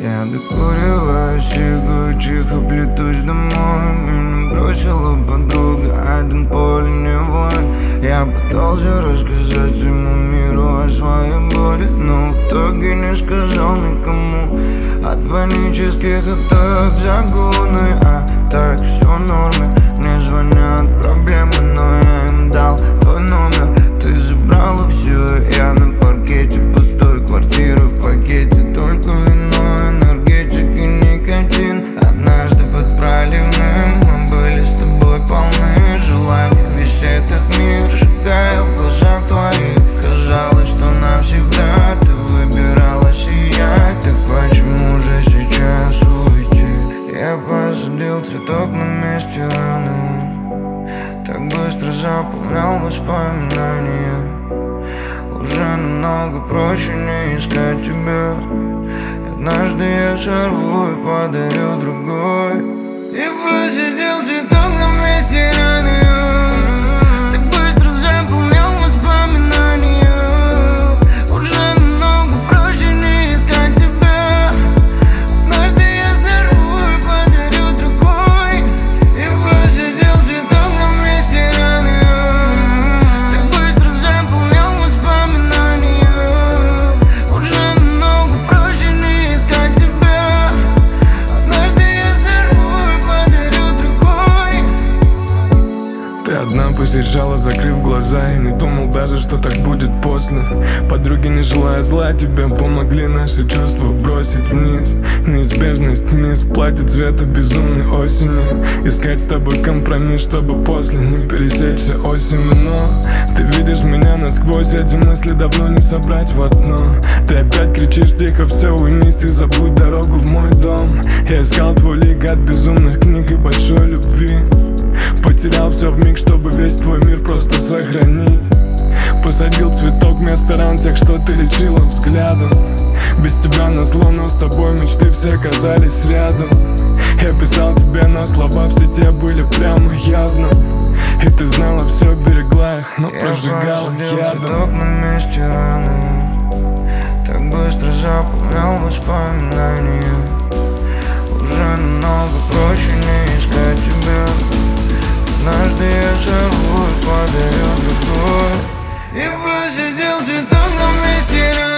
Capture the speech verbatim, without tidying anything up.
Я докуриваю сигару, тихо плетусь домой. Меня бросила подруга, один поле не воин. Я пытался рассказать всему миру о своей боли, но в итоге не сказал никому. От панических атак загоны, а так все в норме. Мне звонят проблемы, но я им дал твой номер. Ты забрала все, я на паркете пустой квартиры в пакете, только вино, энергетик и никотин. Однажды под проливным мы были с тобой полны желаний. Весь этот мир сжигая в глазах твоих. Казалось, что навсегда ты выбирала сиять. Так почему же сейчас уйти? Я посадил цветок на месте раны, так быстро заполнял воспоминания. Уже намного проще не искать тебя. Однажды я сорву и подарю другой. И посидел цветок на месте раны, так быстро заполнял воспоминания. Уже намного проще не искать тебя. Однажды я сорву и подарю другой. И посидел цветок на месте раны, так быстро заполнял воспоминания. Уже намного проще не искать тебя. Однажды я сорву и подарю другой. Ты одна посижала, закрыв глаза, и не думал даже, что так будет после. Подруги, не желая зла, тебе помогли наши чувства бросить вниз. Неизбежность мисс платье цвета безумной осени. Искать с тобой компромисс, чтобы после не пересечься осенью. Но ты видишь меня насквозь, эти мысли давно не собрать в одно. Ты опять кричишь тихо, все уймись и забудь дорогу в мой дом. Я искал твой лик от безумных книг и большой любви. Потерял все вмиг, чтобы весь твой мир просто сохранить. Посадил цветок вместо ран тех, что ты лечила взглядом. Без тебя назло, но с тобой мечты все оказались рядом. Я писал тебе, но слова все те были прямо явно. И ты знала все, берегла их, но прожигала ядом. ядом. Цветок на месте раны, так быстро заполнял воспоминания. Уже намного проще не искать тебя. Однажды я сорву и подарю другой. И посидел цветок на месте раны.